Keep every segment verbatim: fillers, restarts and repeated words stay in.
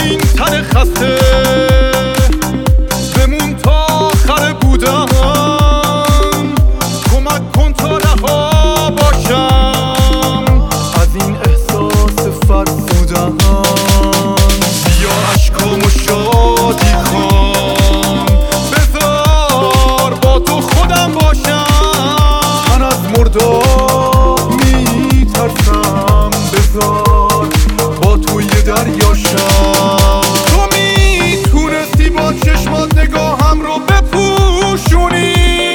این تن خسته بمون تا آخر بودم کمک کن تا رها باشم از این احساس فرسودن بیا عشقامو شادی کن بذار با تو خودم باشم من از مرداب میترسم بذار با تو یه دریاشم تو میتونستی با چشمات نگاهم رو بپوشونی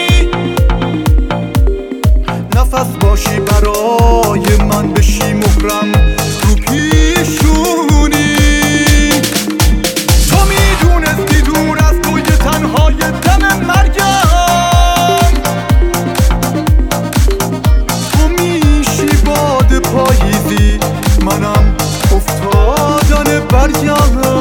نفس باشی برای من بشی مهرم رو پیشونی تو میدونستی دور از توی تنهای دم مرگم تو میشی باد پاییزی منم افتادن برگم